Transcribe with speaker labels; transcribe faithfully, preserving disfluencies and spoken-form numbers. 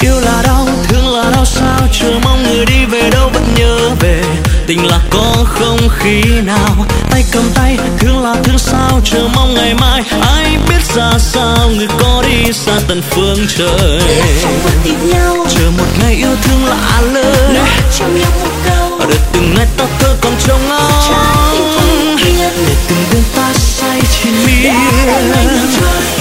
Speaker 1: Yêu là đau, thương là đau sao, chờ mong người đi về đâu vẫn nhớ về. Tình là có không khí nào, tay cầm tay, thương là thương sao, chờ mong ngày mai ai biết ra sao, người có đi xa tận phương trời. Chờ một ngày yêu thương lạ lời,
Speaker 2: trong nhau một câu,
Speaker 1: để từng ngày ta thơ còn trông ngóng, để từng đêm ta say triền miên.